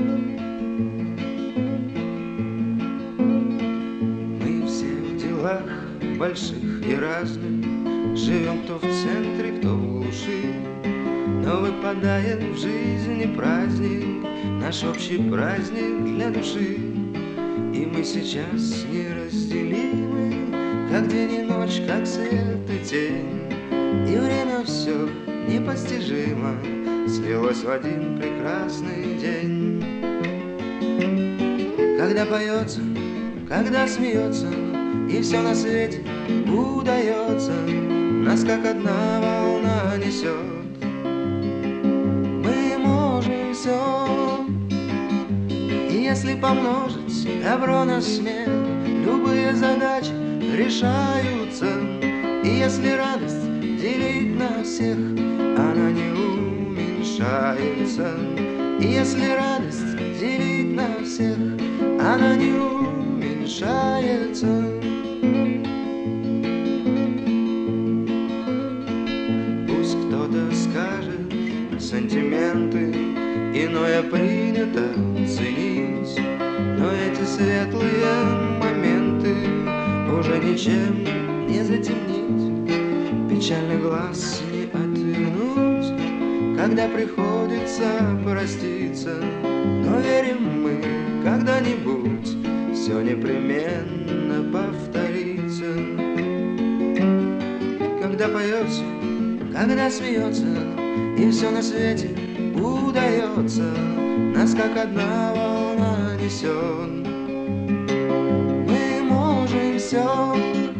Мы все в делах больших и разных, живем кто в центре, кто в глуши, но выпадает в жизни праздник, наш общий праздник для души. И мы сейчас неразделимы, как день и ночь, как свет и тень. И время все непостижимо слилось в один прекрасный день. Когда поется, когда смеется, и все на свете удается, нас как одна волна несет. Мы можем все, и если помножить добро на смех, любые задачи решаются. И если радость делить на всех, она не уменьшается. И если радость делить на всех, она не уменьшается. Пусть кто-то скажет сантименты, иное принято ценить, но эти светлые моменты уже ничем не затемнить, печальный глаз не отвернуть, когда приходится проститься. Но верим мы, когда-нибудь все непременно повторится. Когда поется, когда смеется, и все на свете удается, нас как одна волна несет. Мы можем все,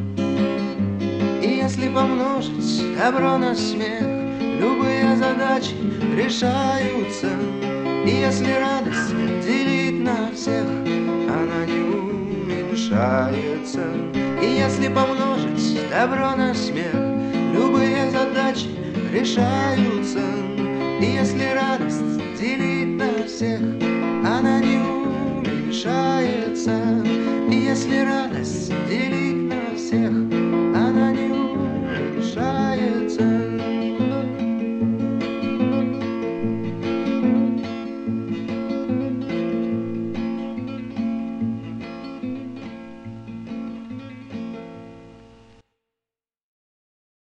и если помножить добро на смех, любые задачи решаются. И если радость делить на всех, она не уменьшается. И если помножить добро на смех, любые задачи решаются. И если радость делить на всех, она не уменьшается. И если радость делить